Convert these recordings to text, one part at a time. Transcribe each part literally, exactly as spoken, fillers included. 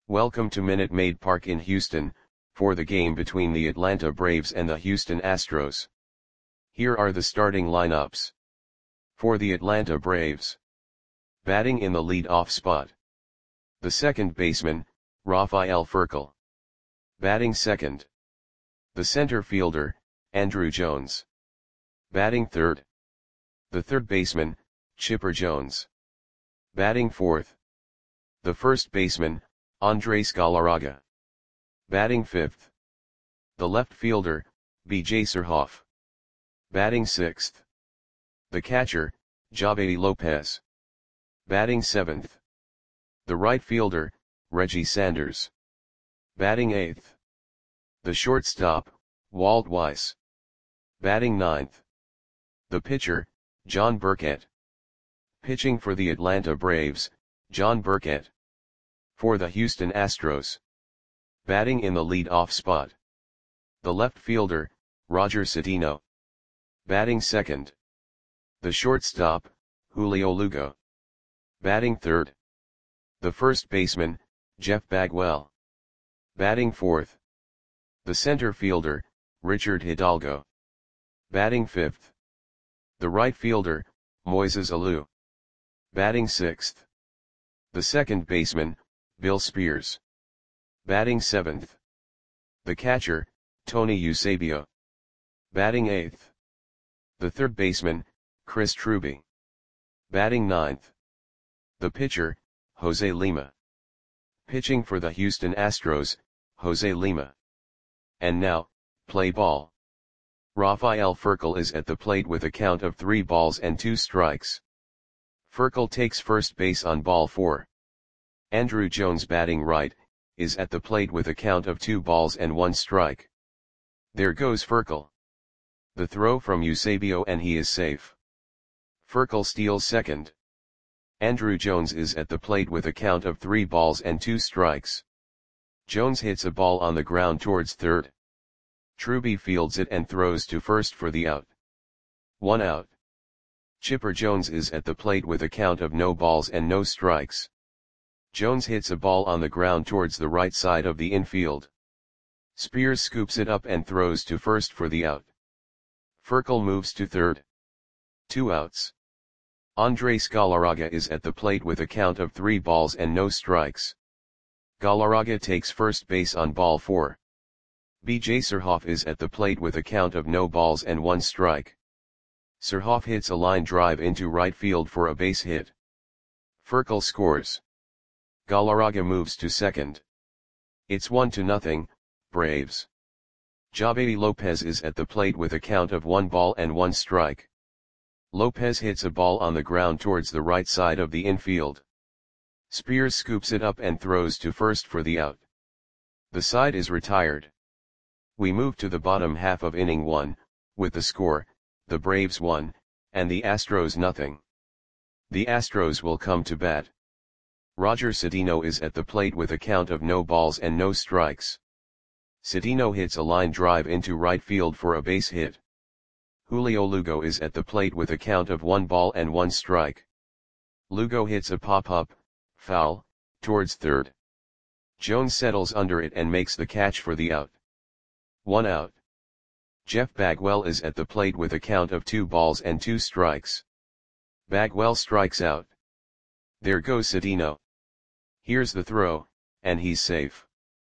Welcome to Minute Maid Park in Houston, for the game between the Atlanta Braves and the Houston Astros. Here are the starting lineups. For the Atlanta Braves. Batting in the lead-off spot. The second baseman, Rafael Furcal. Batting second. The center fielder, Andruw Jones. Batting third. The third baseman, Chipper Jones. Batting fourth. The first baseman, Andres Galarraga. Batting fifth. The left fielder, B J Surhoff. Batting sixth. The catcher, Javedi Lopez. Batting seventh. The right fielder, Reggie Sanders. Batting eighth. The shortstop, Walt Weiss. Batting ninth. The pitcher, John Burkett. Pitching for the Atlanta Braves, John Burkett. For the Houston Astros. Batting in the lead-off spot. The left fielder, Roger Cedeno. Batting second. The shortstop, Julio Lugo. Batting third. The first baseman, Jeff Bagwell. Batting fourth. The center fielder, Richard Hidalgo. Batting fifth. The right fielder, Moises Alou. Batting sixth. The second baseman, Bill Spears. Batting seventh. The catcher, Tony Eusebio. Batting eighth. The third baseman, Chris Truby. Batting ninth. The pitcher, Jose Lima. Pitching for the Houston Astros, Jose Lima. And now, play ball. Rafael Furcal is at the plate with a count of three balls and two strikes. Furcal takes first base on ball four. Andruw Jones, batting right, is at the plate with a count of two balls and one strike. There goes Furcal. The throw from Eusebio and he is safe. Furcal steals second. Andruw Jones is at the plate with a count of three balls and two strikes. Jones hits a ball on the ground towards third. Truby fields it and throws to first for the out. One out. Chipper Jones is at the plate with a count of no balls and no strikes. Jones hits a ball on the ground towards the right side of the infield. Spears scoops it up and throws to first for the out. Furcal moves to third. Two outs. Andres Galarraga is at the plate with a count of three balls and no strikes. Galarraga takes first base on ball four. B J Surhoff is at the plate with a count of no balls and one strike. Surhoff hits a line drive into right field for a base hit. Furcal scores. Galarraga moves to second. It's one to nothing, Braves. Javedi Lopez is at the plate with a count of one ball and one strike. Lopez hits a ball on the ground towards the right side of the infield. Spears scoops it up and throws to first for the out. The side is retired. We move to the bottom half of inning one, with the score, the Braves one, and the Astros nothing. The Astros will come to bat. Roger Cedeno is at the plate with a count of no balls and no strikes. Cedeno hits a line drive into right field for a base hit. Julio Lugo is at the plate with a count of one ball and one strike. Lugo hits a pop-up, foul, towards third. Jones settles under it and makes the catch for the out. One out. Jeff Bagwell is at the plate with a count of two balls and two strikes. Bagwell strikes out. There goes Cedeno. Here's the throw, and he's safe.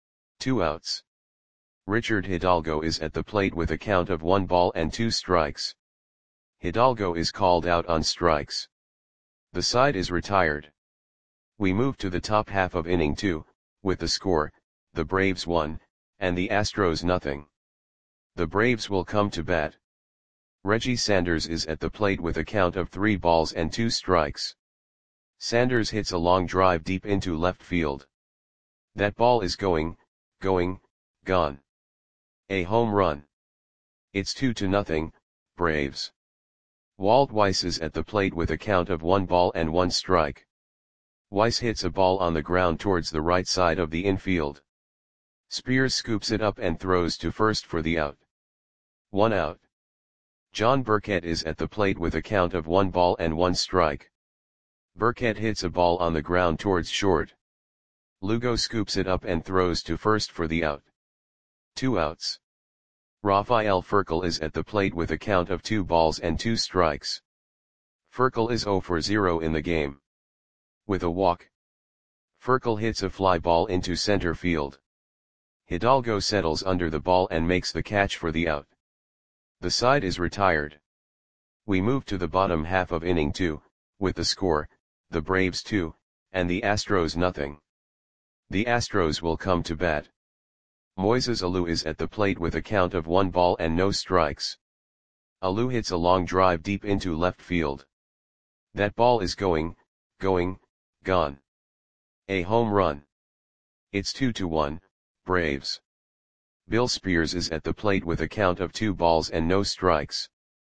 Two outs. Richard Hidalgo is at the plate with a count of one ball and two strikes. Hidalgo is called out on strikes. The side is retired. We move to the top half of inning two, with the score, the Braves one, and the Astros nothing. The Braves will come to bat. Reggie Sanders is at the plate with a count of three balls and two strikes. Sanders hits a long drive deep into left field. That ball is going, going, gone. A home run. It's two to nothing, Braves. Walt Weiss is at the plate with a count of one ball and one strike. Weiss hits a ball on the ground towards the right side of the infield. Spears scoops it up and throws to first for the out. One out. John Burkett is at the plate with a count of one ball and one strike. Burkett hits a ball on the ground towards short. Lugo scoops it up and throws to first for the out. Two outs. Rafael Furcal is at the plate with a count of two balls and two strikes. Furcal is zero for zero in the game. With a walk, Furcal hits a fly ball into center field. Hidalgo settles under the ball and makes the catch for the out. The side is retired. We move to the bottom half of inning two, with the score, the Braves two, and the Astros nothing. The Astros will come to bat. Moises Alou is at the plate with a count of one ball and no strikes. Alou hits a long drive deep into left field. That ball is going, going, gone. A home run. It's two to one, Braves. Bill Spears is at the plate with a count of two balls and no strikes.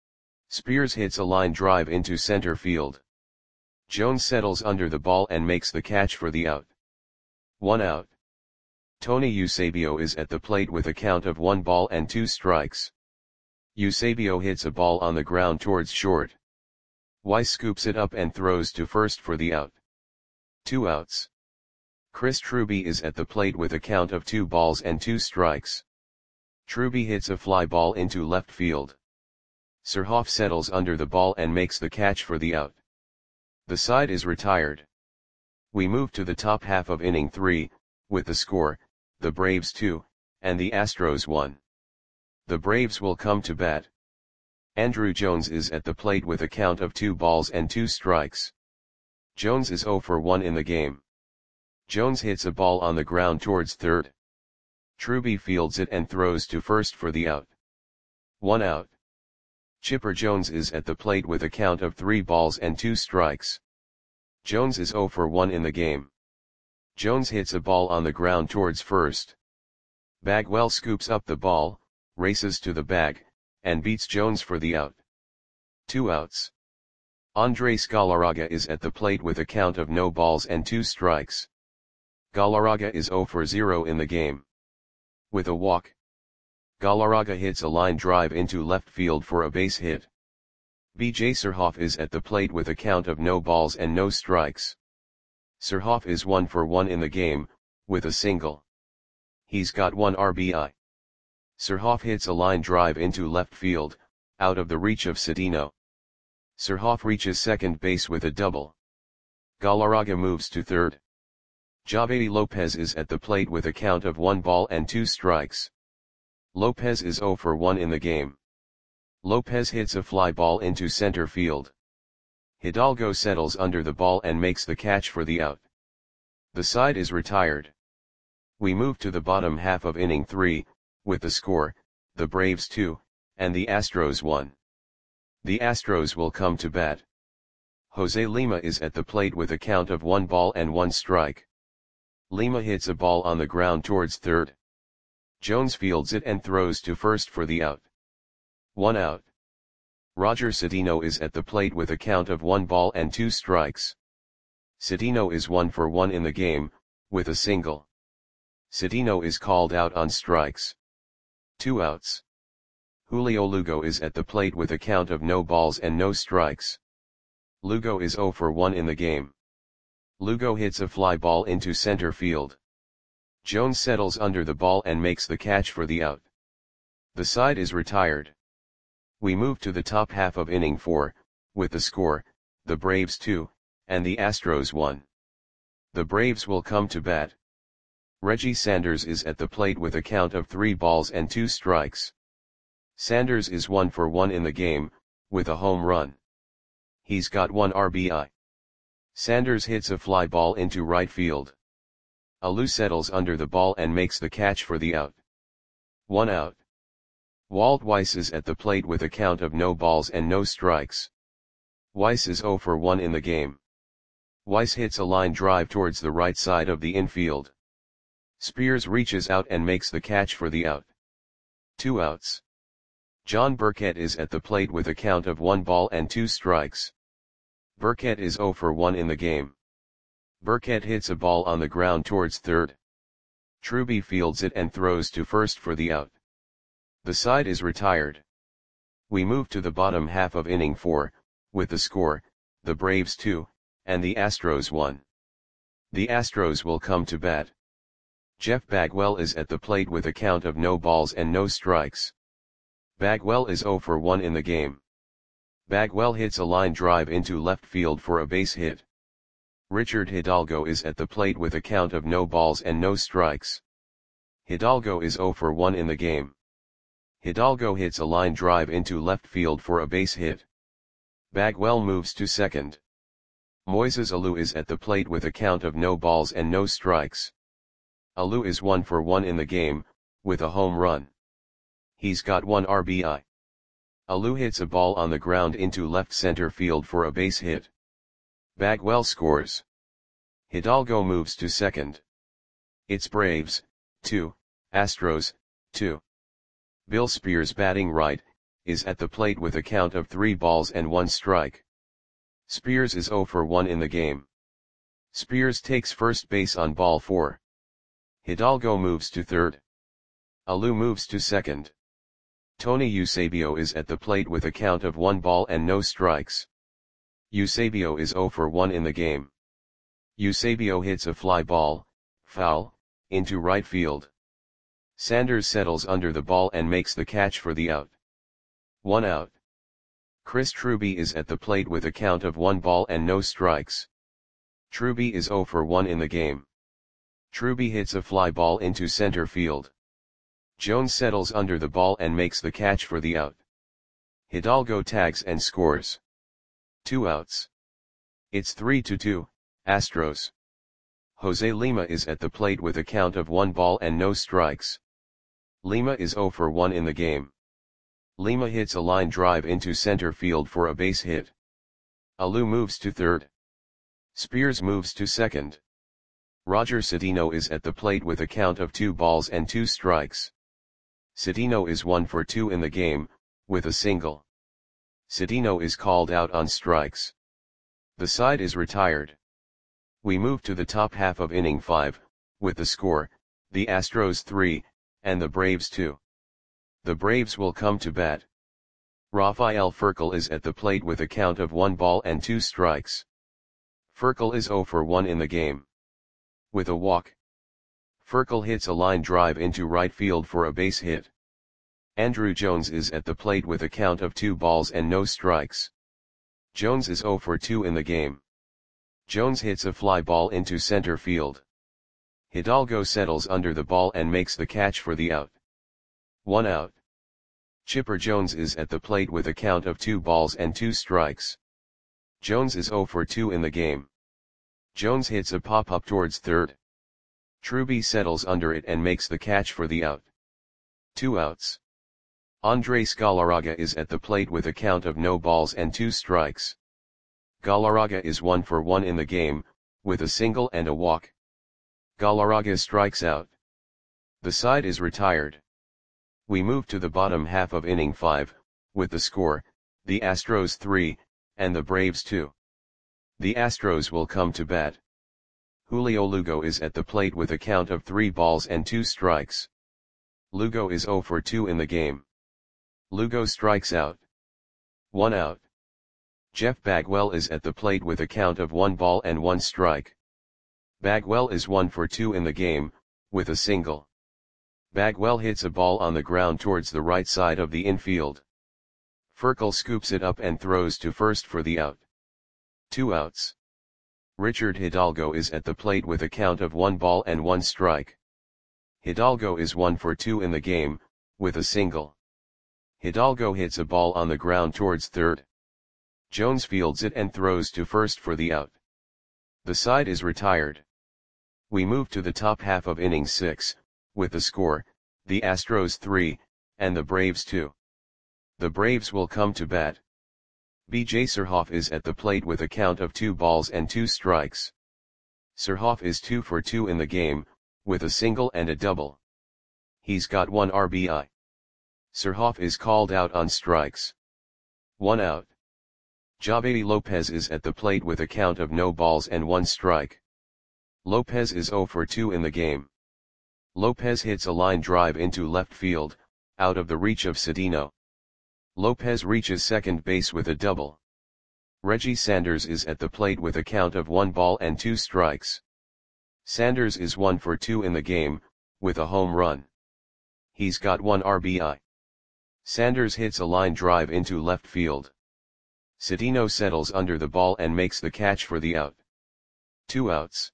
Spears hits a line drive into center field. Jones settles under the ball and makes the catch for the out. One out. Tony Eusebio is at the plate with a count of one ball and two strikes. Eusebio hits a ball on the ground towards short. Weiss scoops it up and throws to first for the out. Two outs. Chris Truby is at the plate with a count of two balls and two strikes. Truby hits a fly ball into left field. Surhoff settles under the ball and makes the catch for the out. The side is retired. We move to the top half of inning three, with the score, the Braves two, and the Astros one. The Braves will come to bat. Andruw Jones is at the plate with a count of two balls and two strikes. Jones is zero for one in the game. Jones hits a ball on the ground towards third. Truby fields it and throws to first for the out. One out. Chipper Jones is at the plate with a count of three balls and two strikes. Jones is zero for one in the game. Jones hits a ball on the ground towards first. Bagwell scoops up the ball, races to the bag, and beats Jones for the out. Two outs. Andres Galarraga is at the plate with a count of no balls and two strikes. Galarraga is zero for zero in the game. With a walk, Galarraga hits a line drive into left field for a base hit. B J Surhoff is at the plate with a count of no balls and no strikes. Surhoff is one for one in the game, with a single. He's got one R B I. Surhoff hits a line drive into left field, out of the reach of Cedeno. Surhoff reaches second base with a double. Galarraga moves to third. Javedi Lopez is at the plate with a count of one ball and two strikes. Lopez is zero for one in the game. Lopez hits a fly ball into center field. Hidalgo settles under the ball and makes the catch for the out. The side is retired. We move to the bottom half of inning three, with the score, the Braves two, and the Astros one. The Astros will come to bat. Jose Lima is at the plate with a count of one ball and one strike. Lima hits a ball on the ground towards third. Jones fields it and throws to first for the out. One out. Roger Cedeno is at the plate with a count of one ball and two strikes. Cedeno is one for one in the game, with a single. Cedeno is called out on strikes. Two outs. Julio Lugo is at the plate with a count of no balls and no strikes. Lugo is zero for one in the game. Lugo hits a fly ball into center field. Jones settles under the ball and makes the catch for the out. The side is retired. We move to the top half of inning four, with the score, the Braves two, and the Astros one. The Braves will come to bat. Reggie Sanders is at the plate with a count of three balls and two strikes. Sanders is one for one in the game, with a home run. He's got one R B I. Sanders hits a fly ball into right field. Alou settles under the ball and makes the catch for the out. One out. Walt Weiss is at the plate with a count of no balls and no strikes. Weiss is zero for one in the game. Weiss hits a line drive towards the right side of the infield. Spears reaches out and makes the catch for the out. Two outs. John Burkett is at the plate with a count of one ball and two strikes. Burkett is zero for one in the game. Burkett hits a ball on the ground towards third. Truby fields it and throws to first for the out. The side is retired. We move to the bottom half of inning four, with the score, the Braves two, and the Astros one. The Astros will come to bat. Jeff Bagwell is at the plate with a count of no balls and no strikes. Bagwell is zero for one in the game. Bagwell hits a line drive into left field for a base hit. Richard Hidalgo is at the plate with a count of no balls and no strikes. Hidalgo is zero for one in the game. Hidalgo hits a line drive into left field for a base hit. Bagwell moves to second. Moises Alou is at the plate with a count of no balls and no strikes. Alou is one for one in the game, with a home run. He's got one R B I. Alou hits a ball on the ground into left center field for a base hit. Bagwell scores. Hidalgo moves to second. It's Braves, two, Astros, two. Bill Spears, batting right, is at the plate with a count of three balls and one strike. Spears is zero for one in the game. Spears takes first base on ball four. Hidalgo moves to third. Alou moves to second. Tony Eusebio is at the plate with a count of one ball and no strikes. Eusebio is zero for one in the game. Eusebio hits a fly ball, foul, into right field. Sanders settles under the ball and makes the catch for the out. One out. Chris Truby is at the plate with a count of one ball and no strikes. Truby is zero for one in the game. Truby hits a fly ball into center field. Jones settles under the ball and makes the catch for the out. Hidalgo tags and scores. Two outs. It's three to two, Astros. Jose Lima is at the plate with a count of one ball and no strikes. Lima is zero for one in the game. Lima hits a line drive into center field for a base hit. Alou moves to third. Spears moves to second. Roger Cedeno is at the plate with a count of two balls and two strikes. Cedeno is one for two in the game, with a single. Cedeno is called out on strikes. The side is retired. We move to the top half of inning five, with the score, the Astros three, and the Braves two. The Braves will come to bat. Rafael Furcal is at the plate with a count of one ball and two strikes. Furcal is zero for one in the game. With a walk. Furcal hits a line drive into right field for a base hit. Andrew Jones is at the plate with a count of two balls and no strikes. Jones is zero for two in the game. Jones hits a fly ball into center field. Hidalgo settles under the ball and makes the catch for the out. One out. Chipper Jones is at the plate with a count of two balls and two strikes. Jones is zero for two in the game. Jones hits a pop-up towards third. Truby settles under it and makes the catch for the out. Two outs. Andres Galarraga is at the plate with a count of no balls and two strikes. Galarraga is one for one in the game, with a single and a walk. Galarraga strikes out. The side is retired. We move to the bottom half of inning five, with the score, the Astros three, and the Braves two. The Astros will come to bat. Julio Lugo is at the plate with a count of three balls and two strikes. Lugo is zero for two in the game. Lugo strikes out. One out. Jeff Bagwell is at the plate with a count of one ball and one strike. Bagwell is one for two in the game, with a single. Bagwell hits a ball on the ground towards the right side of the infield. Furcal scoops it up and throws to first for the out. Two outs. Richard Hidalgo is at the plate with a count of one ball and one strike. Hidalgo is one for two in the game, with a single. Hidalgo hits a ball on the ground towards third. Jones fields it and throws to first for the out. The side is retired. We move to the top half of inning six, with the score, the Astros three, and the Braves two. The Braves will come to bat. B J Surhoff is at the plate with a count of two balls and two strikes. Surhoff is two for two in the game, with a single and a double. He's got one R B I. Surhoff is called out on strikes. One out. Javier Lopez is at the plate with a count of no balls and one strike. Lopez is zero for two in the game. Lopez hits a line drive into left field, out of the reach of Cedeno. Lopez reaches second base with a double. Reggie Sanders is at the plate with a count of one ball and two strikes. Sanders is one for two in the game, with a home run. He's got one R B I. Sanders hits a line drive into left field. Cedeno settles under the ball and makes the catch for the out. Two outs.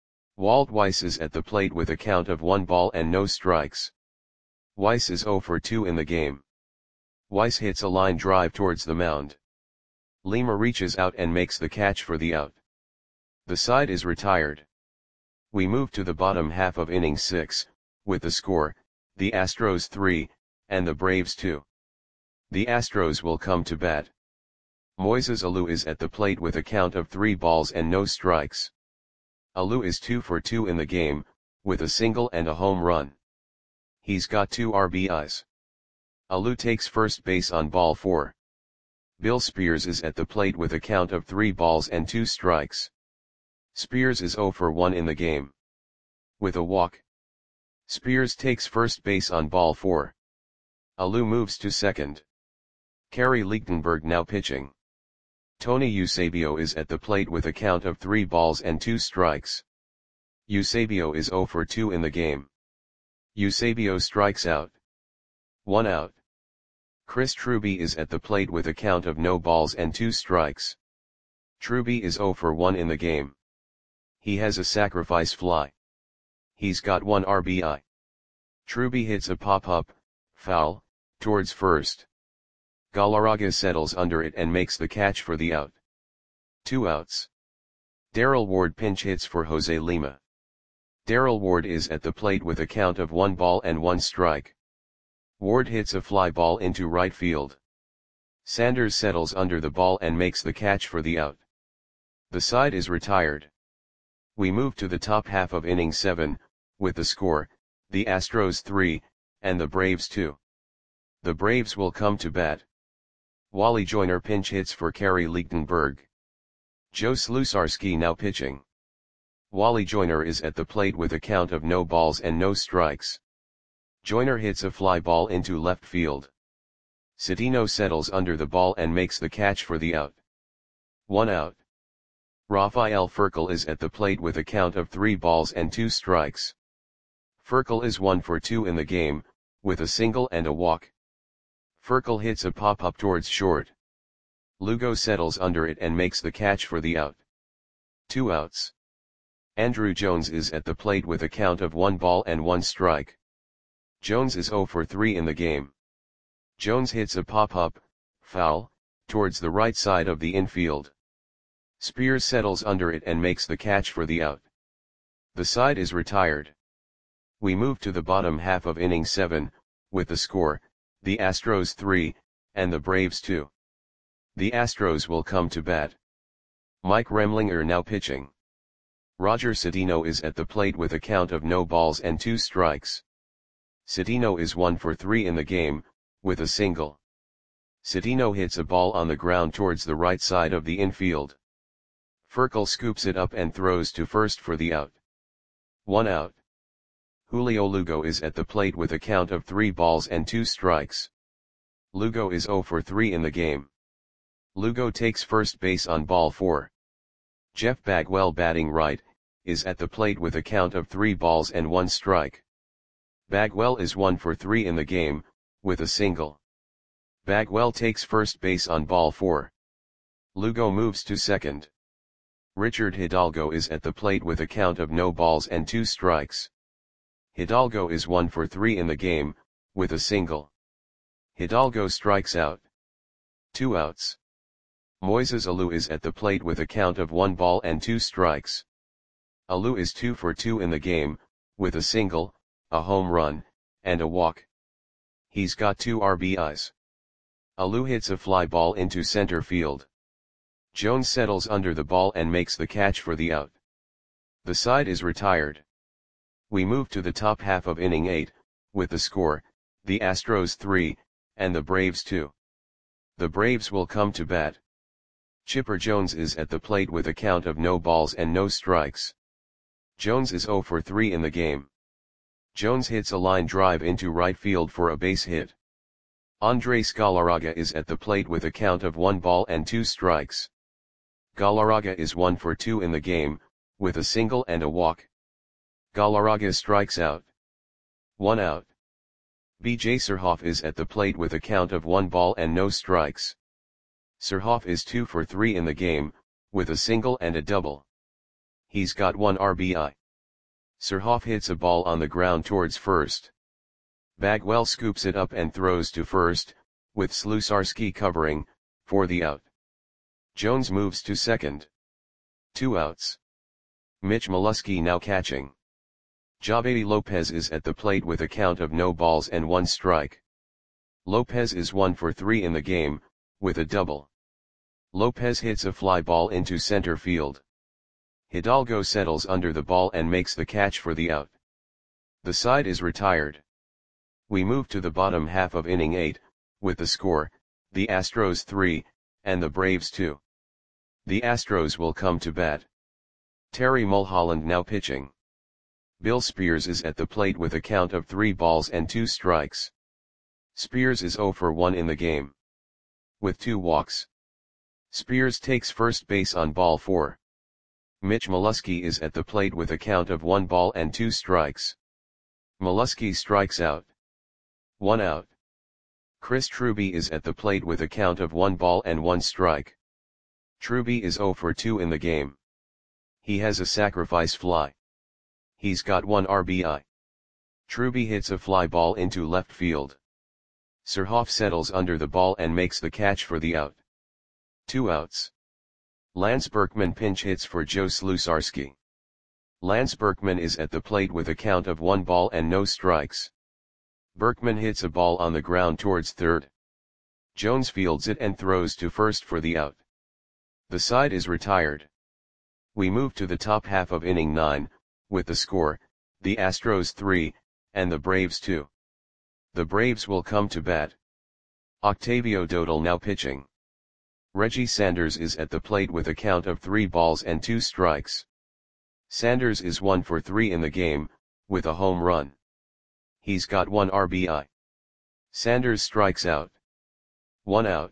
Walt Weiss is at the plate with a count of one ball and no strikes. Weiss is zero for two in the game. Weiss hits a line drive towards the mound. Lima reaches out and makes the catch for the out. The side is retired. We move to the bottom half of inning six, with the score, the Astros three, and the Braves two. The Astros will come to bat. Moises Alou is at the plate with a count of three balls and no strikes. Alou is two for two in the game, with a single and a home run. He's got two R B Is. Alou takes first base on ball four. Bill Spears is at the plate with a count of three balls and two strikes. Spears is zero for one in the game. With a walk. Spears takes first base on ball four. Alou moves to second. Kerry Lichtenberg now pitching. Tony Eusebio is at the plate with a count of three balls and two strikes. Eusebio is zero for two in the game. Eusebio strikes out. One out. Chris Truby is at the plate with a count of no balls and two strikes. Truby is zero for one in the game. He has a sacrifice fly. He's got one R B I. Truby hits a pop-up, foul, towards first. Galarraga settles under it and makes the catch for the out. Two outs. Darrell Ward pinch hits for Jose Lima. Darrell Ward is at the plate with a count of one ball and one strike. Ward hits a fly ball into right field. Sanders settles under the ball and makes the catch for the out. The side is retired. We move to the top half of inning seven, with the score, the Astros three, and the Braves two. The Braves will come to bat. Wally Joyner pinch hits for Kerry Lichtenberg. Joe Slusarski now pitching. Wally Joyner is at the plate with a count of no balls and no strikes. Joyner hits a fly ball into left field. Cedeno settles under the ball and makes the catch for the out. One out. Rafael Furcal is at the plate with a count of three balls and two strikes. Furcal is one for two in the game, with a single and a walk. Furcal hits a pop-up towards short. Lugo settles under it and makes the catch for the out. Two outs. Andruw Jones is at the plate with a count of one ball and one strike. Jones is zero for three in the game. Jones hits a pop-up, foul, towards the right side of the infield. Spears settles under it and makes the catch for the out. The side is retired. We move to the bottom half of inning seven, with the score, the Astros three, and the Braves two. The Astros will come to bat. Mike Remlinger now pitching. Roger Cedeno is at the plate with a count of no balls and two strikes. Cedeno is one for three in the game, with a single. Cedeno hits a ball on the ground towards the right side of the infield. Furcal scoops it up and throws to first for the out. One out. Julio Lugo is at the plate with a count of three balls and two strikes. Lugo is zero for three in the game. Lugo takes first base on ball four. Jeff Bagwell batting right, is at the plate with a count of three balls and one strike. Bagwell is one for three in the game, with a single. Bagwell takes first base on ball four. Lugo moves to second. Richard Hidalgo is at the plate with a count of no balls and two strikes. Hidalgo is one for three in the game, with a single. Hidalgo strikes out. Two outs. Moises Alou is at the plate with a count of one ball and two strikes. Alou is two for two in the game, with a single, a home run, and a walk. He's got two R B Is. Alou hits a fly ball into center field. Jones settles under the ball and makes the catch for the out. The side is retired. We move to the top half of inning eight, with the score, the Astros three, and the Braves two. The Braves will come to bat. Chipper Jones is at the plate with a count of no balls and no strikes. Jones is zero for three in the game. Jones hits a line drive into right field for a base hit. Andres Galarraga is at the plate with a count of one ball and two strikes. Galarraga is one for two in the game, with a single and a walk. Galarraga strikes out. One out. B J Surhoff is at the plate with a count of one ball and no strikes. Surhoff is two for three in the game, with a single and a double. He's got one R B I. Surhoff hits a ball on the ground towards first. Bagwell scoops it up and throws to first, with Ślusarski covering, for the out. Jones moves to second. Two outs. Mitch Molesky now catching. Javy Lopez is at the plate with a count of no balls and one strike. Lopez is one for three in the game, with a double. Lopez hits a fly ball into center field. Hidalgo settles under the ball and makes the catch for the out. The side is retired. We move to the bottom half of inning eight, with the score, the Astros three, and the Braves two. The Astros will come to bat. Terry Mulholland now pitching. Bill Spears is at the plate with a count of three balls and two strikes. Spears is zero for one in the game, with two walks. Spears takes first base on ball four. Mitch Molesky is at the plate with a count of one ball and two strikes. Molesky strikes out. One out. Chris Truby is at the plate with a count of one ball and one strike. Truby is zero for two in the game. He has a sacrifice fly. He's got one R B I. Truby hits a fly ball into left field. Surhoff settles under the ball and makes the catch for the out. Two outs. Lance Berkman pinch hits for Joe Ślusarski. Lance Berkman is at the plate with a count of one ball and no strikes. Berkman hits a ball on the ground towards third. Jones fields it and throws to first for the out. The side is retired. We move to the top half of inning nine, with the score, the Astros three, and the Braves two. The Braves will come to bat. Octavio Dodal now pitching. Reggie Sanders is at the plate with a count of three balls and two strikes. Sanders is one for three in the game, with a home run. He's got one R B I. Sanders strikes out. One out.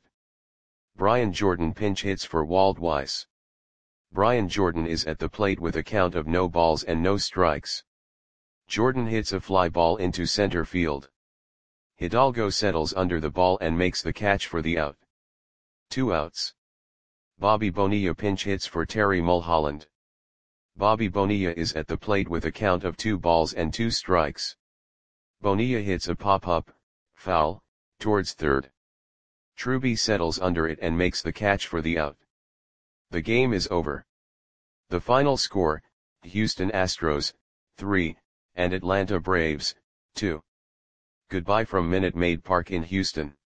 Brian Jordan pinch hits for Wald Weiss. Brian Jordan is at the plate with a count of no balls and no strikes. Jordan hits a fly ball into center field. Hidalgo settles under the ball and makes the catch for the out. Two outs. Bobby Bonilla pinch hits for Terry Mulholland. Bobby Bonilla is at the plate with a count of two balls and two strikes. Bonilla hits a pop-up, foul, towards third. Truby settles under it and makes the catch for the out. The game is over. The final score, Houston Astros, three, and Atlanta Braves, two. Goodbye from Minute Maid Park in Houston.